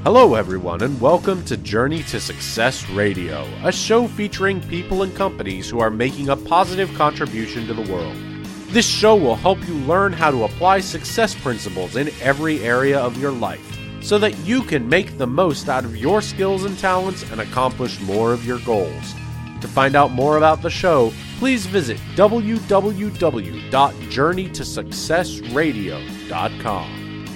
Hello, everyone, and welcome to Journey to Success Radio, a show featuring people and companies who are making a positive contribution to the world. This show will help you learn how to apply success principles in every area of your life so that you can make the most out of your skills and talents and accomplish more of your goals. To find out more about the show, please visit www.journeytosuccessradio.com.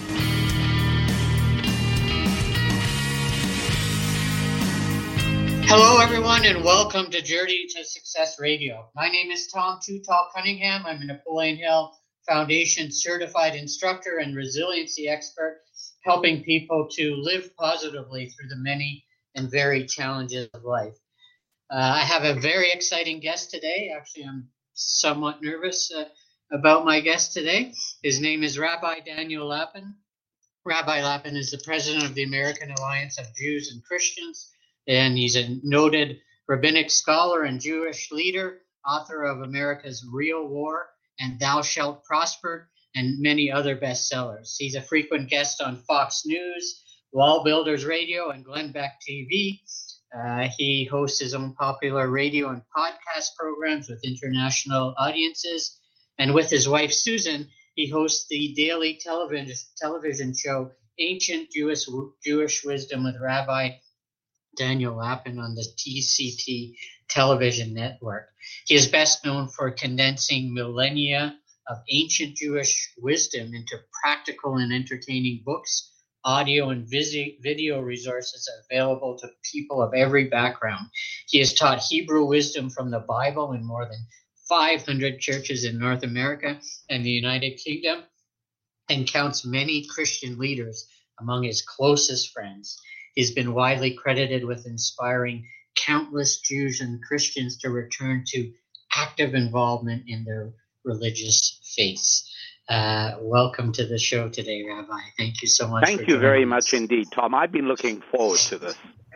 Hello, everyone, and welcome to Journey to Success Radio. My name is Tom Too Tall Cunningham. I'm a Napoleon Hill Foundation certified instructor and resiliency expert, helping people to live positively through the many and varied challenges of life. I have a very exciting guest today. Actually, I'm somewhat nervous about my guest today. His name is Rabbi Daniel Lapin. Rabbi Lapin is the president of the American Alliance of Jews and Christians, and he's a noted rabbinic scholar and Jewish leader, author of America's Real War and Thou Shalt Prosper, and many other bestsellers. He's a frequent guest on Fox News, Wall Builders Radio, and Glenn Beck TV. He hosts his own popular radio and podcast programs with international audiences. And with his wife, Susan, he hosts the daily television show, Ancient Jewish Wisdom with Rabbi Daniel Lapin on the TCT television network. He is best known for condensing millennia of ancient Jewish wisdom into practical and entertaining books, audio and video resources available to people of every background. He has taught Hebrew wisdom from the Bible in more than 500 churches in North America and the United Kingdom, and counts many Christian leaders among his closest friends. He's been widely credited with inspiring countless Jews and Christians to return to active involvement in their religious faiths. Welcome to the show today, Rabbi. Thank you so much. Thank you very much indeed, Tom. I've been looking forward to this.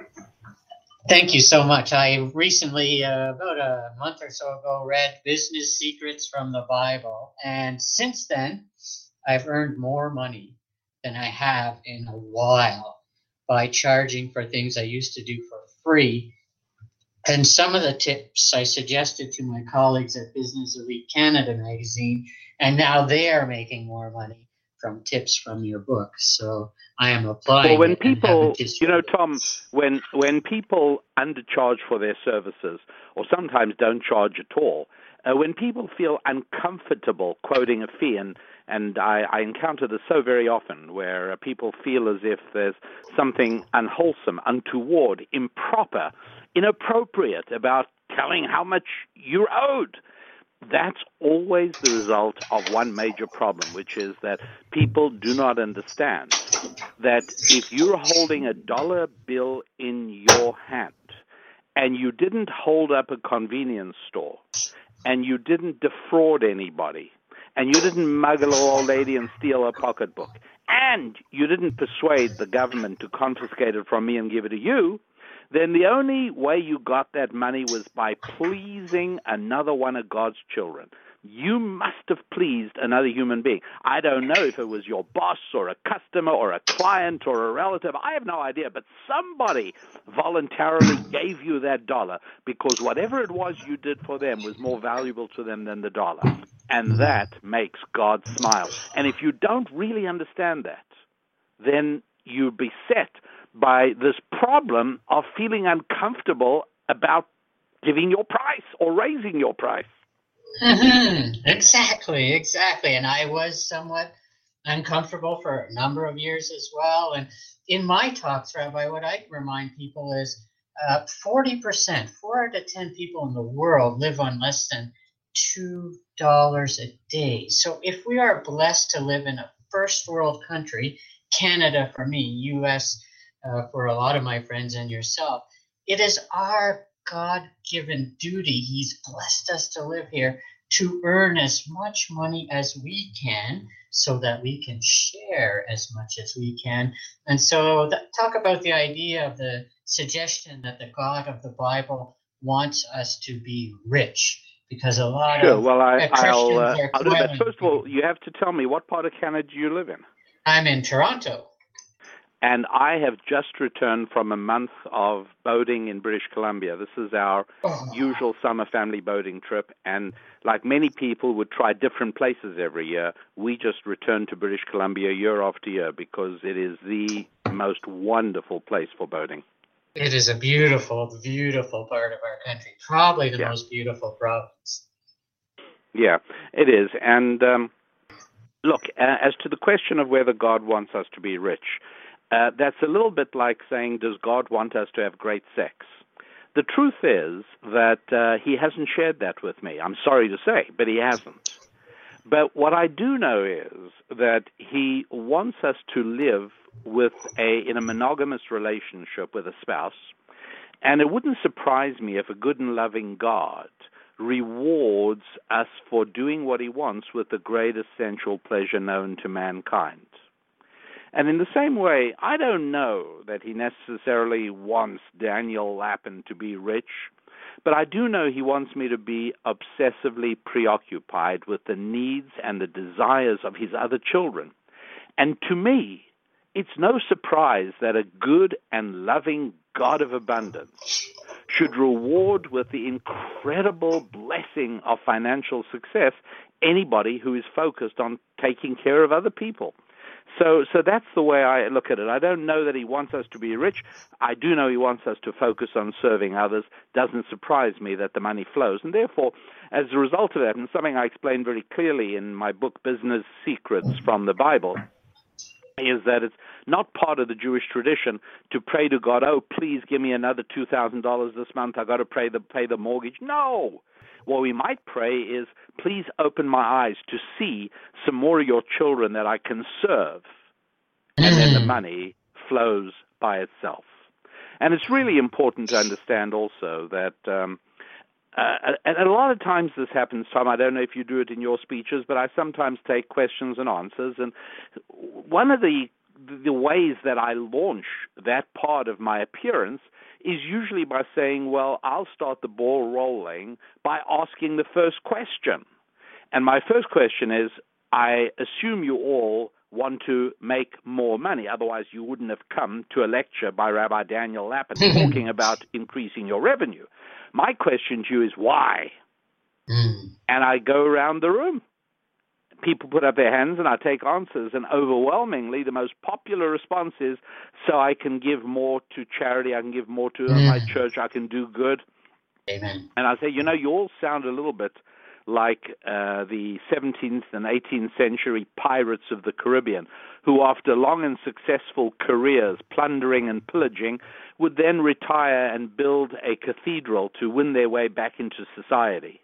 Thank you so much. I recently, about a month or so ago, read Business Secrets from the Bible. And since then, I've earned more money than I have in a while by charging for things I used to do for free. And some of the tips I suggested to my colleagues at Business Elite Canada magazine, and now they are making more money from tips from your book. So I am applying. Well, when people, Tom, when people undercharge for their services, or sometimes don't charge at all, when people feel uncomfortable quoting a fee, and I encounter this so very often, where people feel as if there's something unwholesome, untoward, improper, inappropriate about telling how much you're owed. That's always the result of one major problem, which is that people do not understand that if you're holding a dollar bill in your hand and you didn't hold up a convenience store and you didn't defraud anybody and you didn't muggle an old lady and steal a pocketbook and you didn't persuade the government to confiscate it from me and give it to you, then the only way you got that money was by pleasing another one of God's children. You must have pleased another human being. I don't know if it was your boss or a customer or a client or a relative. I have no idea, but somebody voluntarily gave you that dollar because whatever it was you did for them was more valuable to them than the dollar. And that makes God smile. And if you don't really understand that, then you're beset by this problem of feeling uncomfortable about giving your price or raising your price. Mm-hmm. Exactly. And I was somewhat uncomfortable for a number of years as well. And in my talks, Rabbi, what I remind people is 40%, 4 out of 10 people in the world live on less than $2 a day. So if we are blessed to live in a first world country, Canada for me, U.S. For a lot of my friends and yourself, it is our God-given duty. He's blessed us to live here to earn as much money as we can so that we can share as much as we can. And so talk about the idea of the suggestion that the God of the Bible wants us to be rich, because a lot of Christians are I'll do that. First of all, you have to tell me, what part of Canada do you live in? I'm in Toronto. And I have just returned from a month of boating in British Columbia. This is our usual summer family boating trip. And like many people would try different places every year, we just return to British Columbia year after year because it is the most wonderful place for boating. It is a beautiful, beautiful part of our country. Probably the most beautiful province. Yeah, it is. And look, as to the question of whether God wants us to be rich, that's a little bit like saying, does God want us to have great sex? The truth is that he hasn't shared that with me. I'm sorry to say, but he hasn't. But what I do know is that he wants us to live in a monogamous relationship with a spouse, and it wouldn't surprise me if a good and loving God rewards us for doing what he wants with the greatest sensual pleasure known to mankind. And in the same way, I don't know that he necessarily wants Daniel Lapin to be rich, but I do know he wants me to be obsessively preoccupied with the needs and the desires of his other children. And to me, it's no surprise that a good and loving God of abundance should reward with the incredible blessing of financial success anybody who is focused on taking care of other people. So that's the way I look at it. I don't know that he wants us to be rich. I do know he wants us to focus on serving others. Doesn't surprise me that the money flows. And therefore, as a result of that, and something I explained very clearly in my book, Business Secrets from the Bible, is that it's not part of the Jewish tradition to pray to God, oh, please give me another $2,000 this month. I've got to pay the mortgage. No. What we might pray is, please open my eyes to see some more of your children that I can serve. And then the money flows by itself. And it's really important to understand also that, and a lot of times this happens, Tom, I don't know if you do it in your speeches, but I sometimes take questions and answers. And one of the ways that I launch that part of my appearance is usually by saying, well, I'll start the ball rolling by asking the first question. And my first question is, I assume you all want to make more money. Otherwise, you wouldn't have come to a lecture by Rabbi Daniel Lapin talking about increasing your revenue. My question to you is, why? And I go around the room. People put up their hands and I take answers, and overwhelmingly the most popular response is, so I can give more to charity, I can give more to my church, I can do good. Amen. And I say, you all sound a little bit like the 17th and 18th century pirates of the Caribbean, who after long and successful careers plundering and pillaging would then retire and build a cathedral to win their way back into society.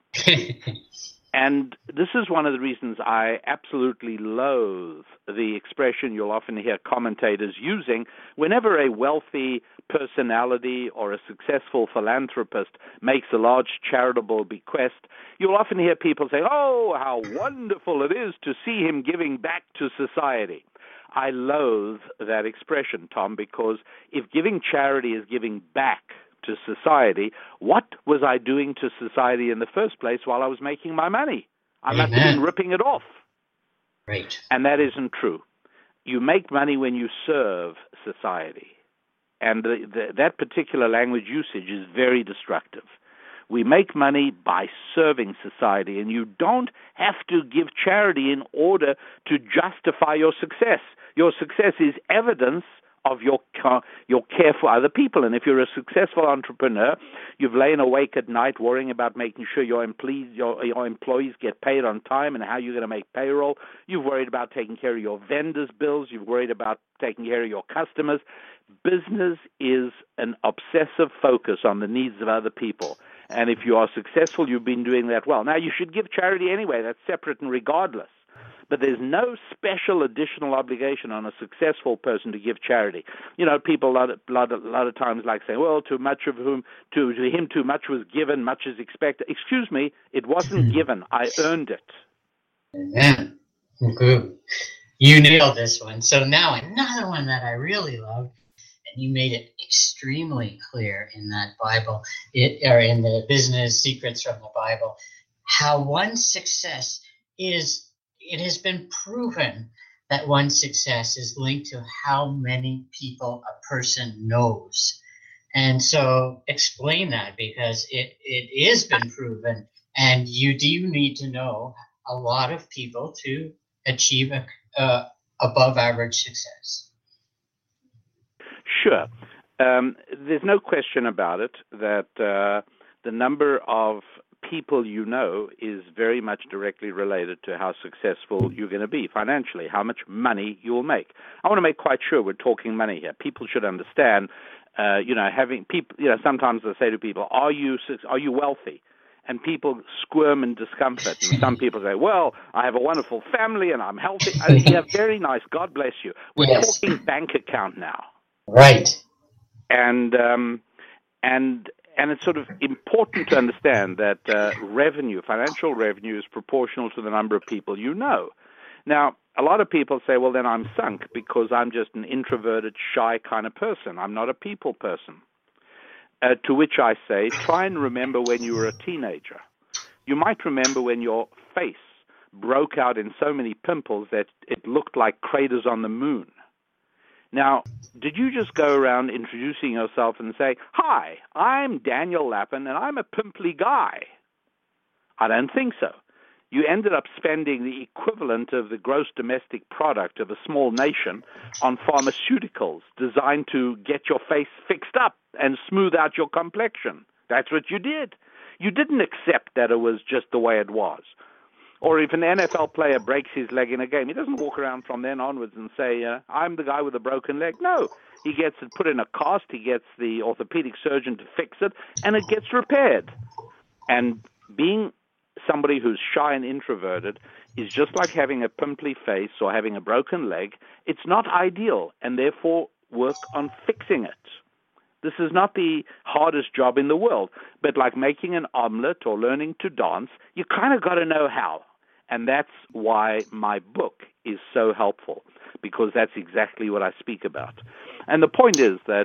And this is one of the reasons I absolutely loathe the expression you'll often hear commentators using whenever a wealthy personality or a successful philanthropist makes a large charitable bequest. You'll often hear people say, oh, how wonderful it is to see him giving back to society. I loathe that expression, Tom, because if giving charity is giving back to society, what was I doing to society in the first place while I was making my money? I must have been ripping it off. Right. And that isn't true. You make money when you serve society. And that particular language usage is very destructive. We make money by serving society, and you don't have to give charity in order to justify your success. Your success is evidence of your care for other people. And if you're a successful entrepreneur, you've lain awake at night worrying about making sure your employees get paid on time and how you're going to make payroll. You've worried about taking care of your vendors' bills. You've worried about taking care of your customers. Business is an obsessive focus on the needs of other people. And if you are successful, you've been doing that well. Now, you should give charity anyway. That's separate and regardless. But there's no special additional obligation on a successful person to give charity. People a lot of times like saying, well, to him too much was given, much is expected. Excuse me, it wasn't given. I earned it. Amen. Good. You nailed this one. So now another one that I really love, and you made it extremely clear in that Bible, or in the Business Secrets from the Bible, how one success is. It has been proven that one's success is linked to how many people a person knows. And so explain that, because it has been proven, and you do need to know a lot of people to achieve above average success. Sure. There's no question about it that the number of people you know is very much directly related to how successful you're going to be financially, how much money you'll make. I want to make quite sure we're talking money here. People should understand, having people, sometimes I say to people, are you wealthy? And people squirm in discomfort. And some people say, well, I have a wonderful family and I'm healthy. Yeah, very nice. God bless you. We're talking bank account now. Right. And it's sort of important to understand that financial revenue is proportional to the number of people you know. Now, a lot of people say, well, then I'm sunk because I'm just an introverted, shy kind of person. I'm not a people person. To which I say, try and remember when you were a teenager. You might remember when your face broke out in so many pimples that it looked like craters on the moon. Now, did you just go around introducing yourself and say, hi, I'm Daniel Lappin, and I'm a pimply guy? I don't think so. You ended up spending the equivalent of the gross domestic product of a small nation on pharmaceuticals designed to get your face fixed up and smooth out your complexion. That's what you did. You didn't accept that it was just the way it was. Or if an NFL player breaks his leg in a game, he doesn't walk around from then onwards and say, I'm the guy with a broken leg. No, he gets it put in a cast, he gets the orthopedic surgeon to fix it, and it gets repaired. And being somebody who's shy and introverted is just like having a pimply face or having a broken leg. It's not ideal, and therefore work on fixing it. This is not the hardest job in the world, but like making an omelet or learning to dance, you kind of got to know how. And that's why my book is so helpful, because that's exactly what I speak about. And the point is that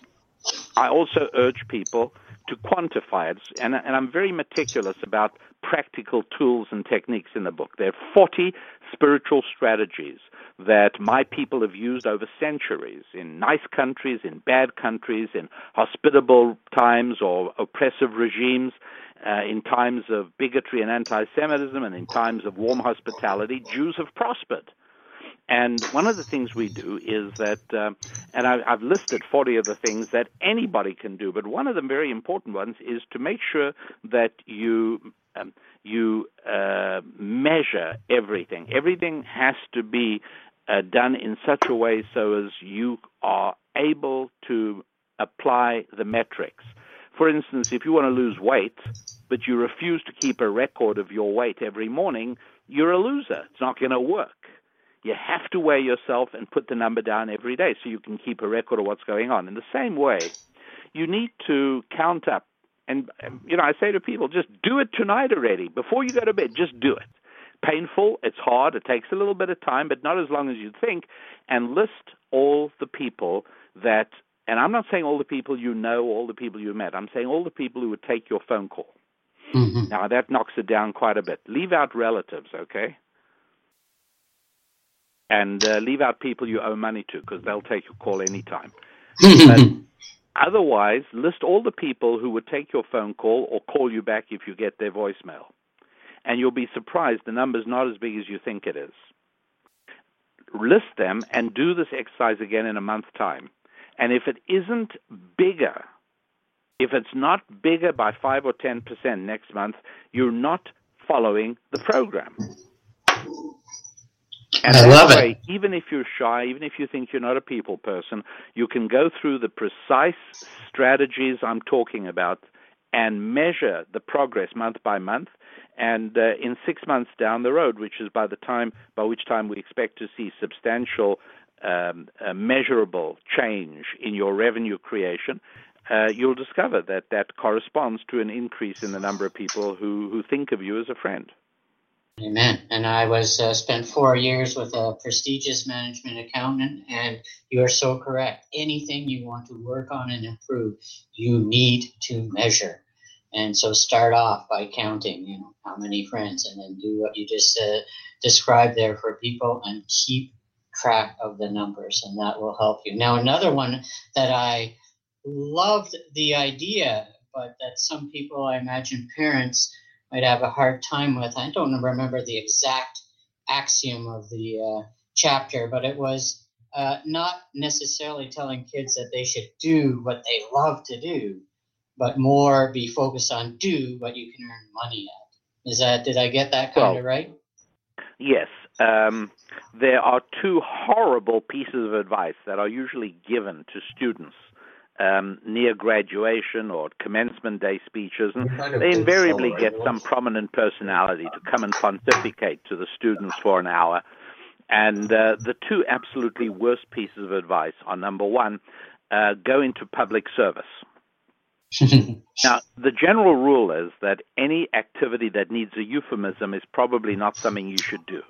I also urge people to quantify it, and I'm very meticulous about practical tools and techniques in the book. There are 40 spiritual strategies that my people have used over centuries in nice countries, in bad countries, in hospitable times or oppressive regimes, in times of bigotry and anti-Semitism, and in times of warm hospitality. Jews have prospered. And one of the things we do is that, and I've listed 40 of the things that anybody can do, but one of the very important ones is to make sure that you measure everything. Everything has to be done in such a way so as you are able to apply the metrics. For instance, if you want to lose weight, but you refuse to keep a record of your weight every morning, you're a loser. It's not going to work. You have to weigh yourself and put the number down every day so you can keep a record of what's going on. In the same way, you need to count up. And, I say to people, just do it tonight already. Before you go to bed, just do it. Painful, it's hard, it takes a little bit of time, but not as long as you think. And list all the people that, and I'm not saying all the people you know, all the people you met. I'm saying all the people who would take your phone call. Mm-hmm. Now, that knocks it down quite a bit. Leave out relatives, okay? And leave out people you owe money to, because they'll take your call anytime. But otherwise, list all the people who would take your phone call or call you back if you get their voicemail. And you'll be surprised the number's not as big as you think it is. List them and do this exercise again in a month's time. And if it isn't bigger, if it's not bigger by 5 or 10% next month, you're not following the program. And I love it. Even if you're shy, even if you think you're not a people person, you can go through the precise strategies I'm talking about and measure the progress month by month. And in 6 months down the road, which is by which time we expect to see substantial, measurable change in your revenue creation, you'll discover that corresponds to an increase in the number of people who think of you as a friend. Amen. And I spent 4 years with a prestigious management accountant, and you are so correct. Anything you want to work on and improve, you need to measure. And so start off by counting, how many friends, and then do what you just described there for people, and keep track of the numbers, and that will help you. Now, another one that I loved the idea, but that some people, I imagine parents, might have a hard time with. I don't remember the exact axiom of the chapter, but it was not necessarily telling kids that they should do what they love to do, but more be focused on do what you can earn money at. Did I get that kind of right? Yes. There are two horrible pieces of advice that are usually given to students near graduation or commencement day speeches, and they invariably get some prominent personality to come and pontificate to the students for an hour. And the two absolutely worst pieces of advice are, number one, go into public service. Now, the general rule is that any activity that needs a euphemism is probably not something you should do.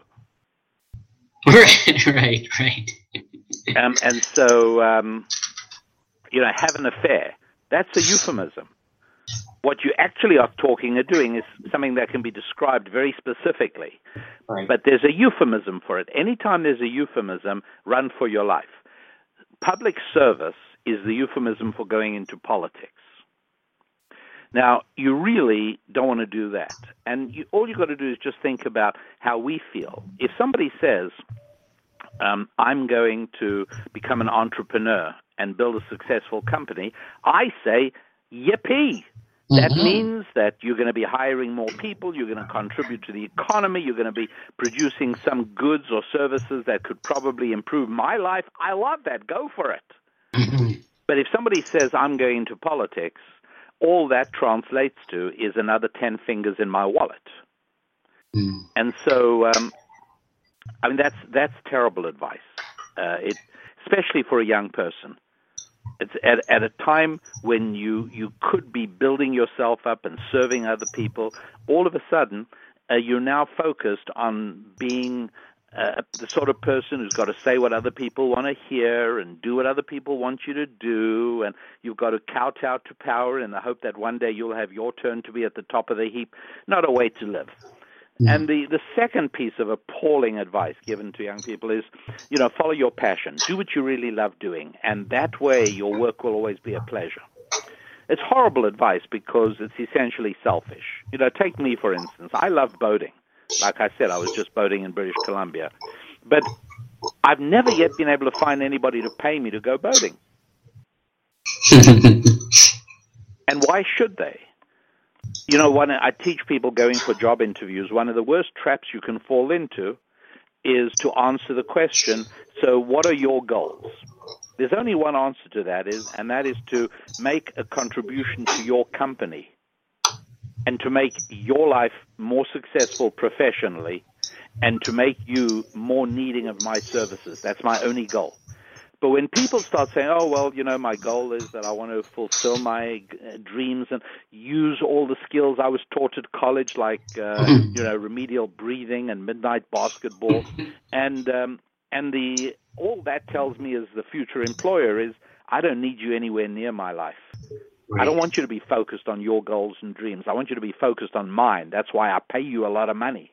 Right. And so, have an affair. That's a euphemism. What you actually are talking or doing is something that can be described very specifically. Right. But there's a euphemism for it. Anytime there's a euphemism, run for your life. Public service is the euphemism for going into politics. Now, you really don't want to do that. And all you've got to do is just think about how we feel. If somebody says, I'm going to become an entrepreneur and build a successful company, I say, yippee. That means that you're going to be hiring more people, you're going to contribute to the economy, you're going to be producing some goods or services that could probably improve my life. I love that. Go for it. But if somebody says, I'm going into politics, all that translates to is another 10 fingers in my wallet. And so, that's terrible advice, especially for a young person. It's at a time when you could be building yourself up and serving other people. All of a sudden, you're now focused on being the sort of person who's got to say what other people want to hear and do what other people want you to do, and you've got to kowtow to power in the hope that one day you'll have your turn to be at the top of the heap. Not a way to live. And the second piece of appalling advice given to young people is, follow your passion. Do what you really love doing, and that way your work will always be a pleasure. It's horrible advice because it's essentially selfish. Take me, for instance. I love boating. Like I said, I was just boating in British Columbia. But I've never yet been able to find anybody to pay me to go boating. And why should they? When I teach people going for job interviews, one of the worst traps you can fall into is to answer the question, so what are your goals? There's only one answer to that, and that is to make a contribution to your company and to make your life more successful professionally and to make you more needing of my services. That's my only goal. But when people start saying, my goal is that I want to fulfill my dreams and use all the skills I was taught at college, like, remedial breathing and midnight basketball. And all that tells me as the future employer is I don't need you anywhere near my life. Right. I don't want you to be focused on your goals and dreams. I want you to be focused on mine. That's why I pay you a lot of money.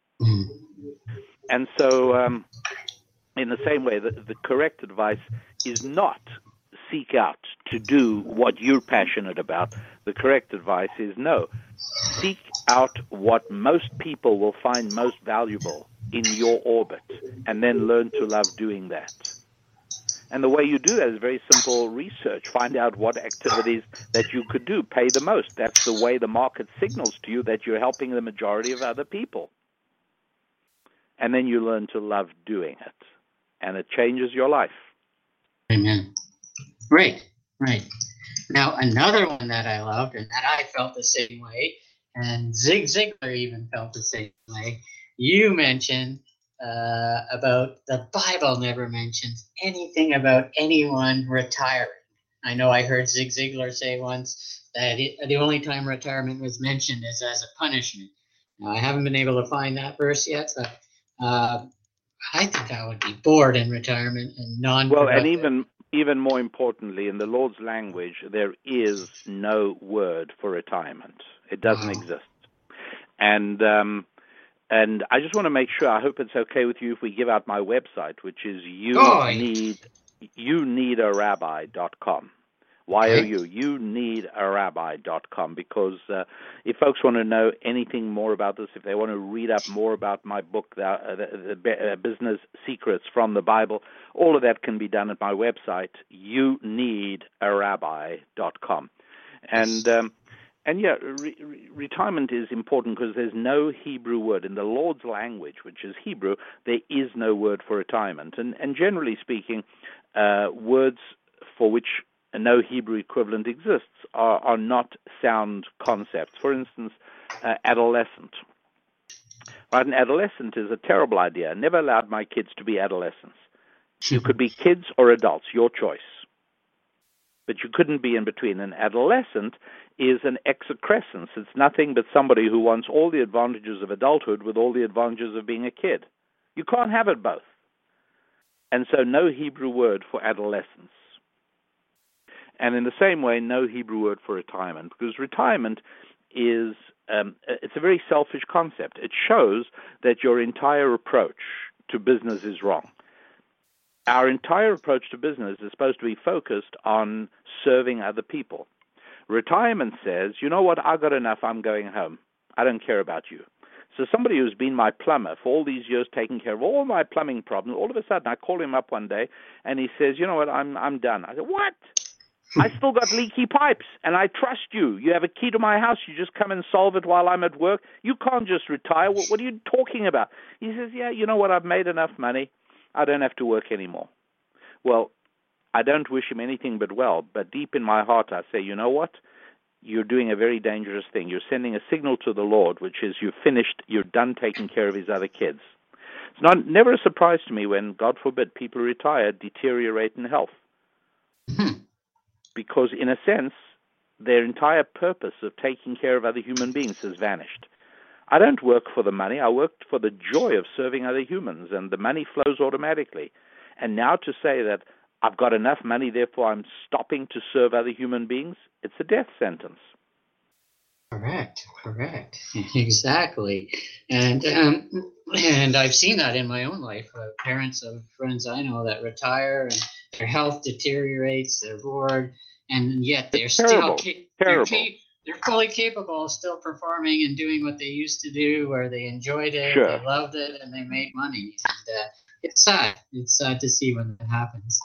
And so, in the same way, the correct advice is not seek out to do what you're passionate about. The correct advice is no. Seek out what most people will find most valuable in your orbit, and then learn to love doing that. And the way you do that is very simple research. Find out what activities that you could do pay the most. That's the way the market signals to you that you're helping the majority of other people. And then you learn to love doing it. And it changes your life. Amen. Right. Now, another one that I loved and that I felt the same way, and Zig Ziglar even felt the same way, you mentioned about the Bible never mentions anything about anyone retiring. I know I heard Zig Ziglar say once that the only time retirement was mentioned is as a punishment. Now, I haven't been able to find that verse yet, but I think I would be bored in retirement and non-productive. Well, and even more importantly, in the Lord's language, there is no word for retirement. It doesn't exist. And And I just want to make sure, I hope it's okay with you if we give out my website, which is youneedarabbi.com. youneedarabbi.com, because if folks want to know anything more about this, if they want to read up more about my book, the Business Secrets from the Bible, all of that can be done at my website, youneedarabbi.com. And yeah, retirement is important because there's no Hebrew word. In the Lord's language, which is Hebrew, there is no word for retirement. And generally speaking, words for which no Hebrew equivalent exists are not sound concepts. For instance, adolescent. Right, an adolescent is a terrible idea. I never allowed my kids to be adolescents. You could be kids or adults, your choice. But you couldn't be in between. An adolescent is an excrescence. It's nothing but somebody who wants all the advantages of adulthood with all the advantages of being a kid. You can't have it both. And so no Hebrew word for adolescence. And in the same way, no Hebrew word for retirement, because retirement is it's a very selfish concept. It shows that your entire approach to business is wrong. Our entire approach to business is supposed to be focused on serving other people. Retirement says, you know what, I got enough, I'm going home. I don't care about you. So somebody who's been my plumber for all these years, taking care of all my plumbing problems, all of a sudden I call him up one day and he says, you know what, I'm done. I said, what? I still got leaky pipes and I trust you. You have a key to my house. You just come and solve it while I'm at work. You can't just retire. What are you talking about? He says, yeah, you know what, I've made enough money. I don't have to work anymore. Well, I don't wish him anything but well, but deep in my heart I say, you know what? You're doing a very dangerous thing. You're sending a signal to the Lord, which is you've finished, you're done taking care of his other kids. It's never a surprise to me when, God forbid, people retire, deteriorate in health. Because in a sense, their entire purpose of taking care of other human beings has vanished. I don't work for the money. I worked for the joy of serving other humans, and the money flows automatically. And now to say that I've got enough money, therefore I'm stopping to serve other human beings, it's a death sentence. Correct. Exactly. And I've seen that in my own life. Parents of friends I know that retire and their health deteriorates, they're bored, and yet they're still they're fully capable of still performing and doing what they used to do, where they enjoyed it, Sure. They loved it, and they made money. And it's sad. It's sad to see when that happens.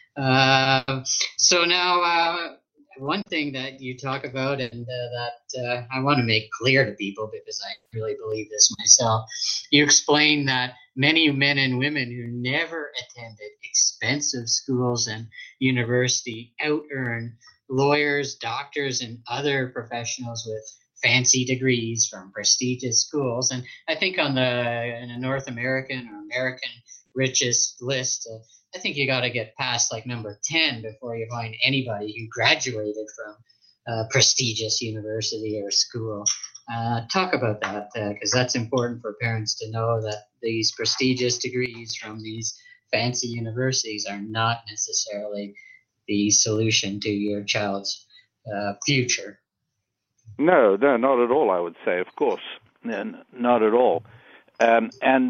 So now, one thing that you talk about and that I want to make clear to people, because I really believe this myself, you explain that many men and women who never attended expensive schools and university out-earn lawyers, doctors, and other professionals with fancy degrees from prestigious schools. And I think in a North American or American richest list, I think you got to get past like number 10 before you find anybody who graduated from a prestigious university or school. Talk about that, because that's important for parents to know that these prestigious degrees from these fancy universities are not necessarily the solution to your child's future. No, not at all, I would say, of course. Not at all. And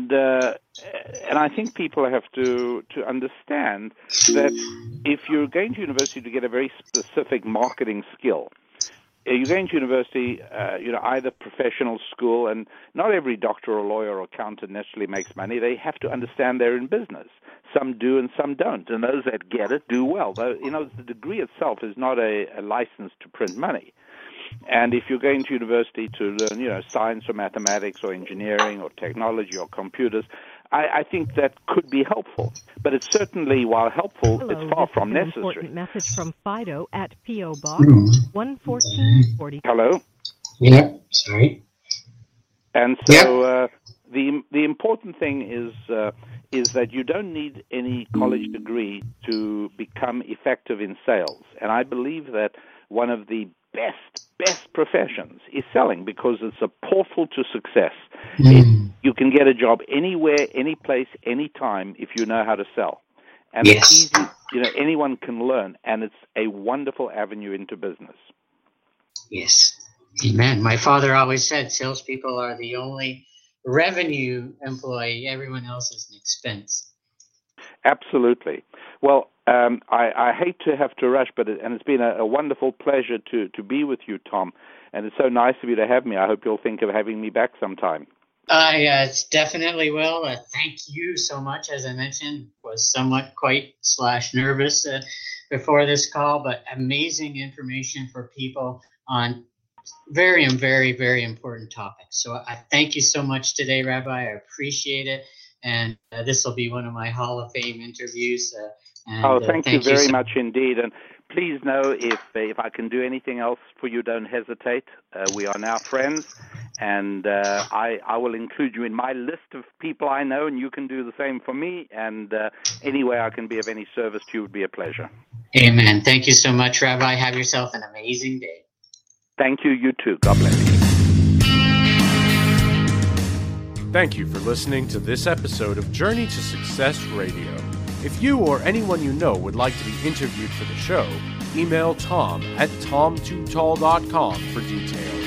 I think people have to understand that if you're going to university to get a very specific marketing skill, you're going to university, either professional school, and not every doctor or lawyer or accountant necessarily makes money. They have to understand they're in business. Some do and some don't, and those that get it do well. Though, the degree itself is not a license to print money. And if you're going to university to learn, science or mathematics or engineering or technology or computers, I think that could be helpful. But it's certainly, while helpful, it's far from necessary. Important message from Fido at P.O. Box 11440. Hello? Yeah, sorry. And so the important thing is that you don't need any college degree to become effective in sales. And I believe that one of the best professions is selling, because it's a portal to success. You can get a job anywhere, any place, any time if you know how to sell. And it's easy, anyone can learn, and it's a wonderful avenue into business. Yes. Amen. My father always said salespeople are the only revenue employee. Everyone else is an expense. Absolutely. Well, I hate to have to rush, but it's been a wonderful pleasure to be with you, Tom. And it's so nice of you to have me. I hope you'll think of having me back sometime. I definitely will. Thank you so much. As I mentioned, was somewhat nervous before this call, but amazing information for people on very, very, very important topics. So I thank you so much today, Rabbi. I appreciate it. And this will be one of my Hall of Fame interviews. Thank you very much indeed. And please know if I can do anything else for you, don't hesitate. We are now friends, and I will include you in my list of people I know, and you can do the same for me. And any way I can be of any service to you would be a pleasure. Amen. Thank you so much, Rabbi. Have yourself an amazing day. Thank you. You too. God bless you. Thank you for listening to this episode of Journey to Success Radio. If you or anyone you know would like to be interviewed for the show, email Tom at tom2tall.com for details.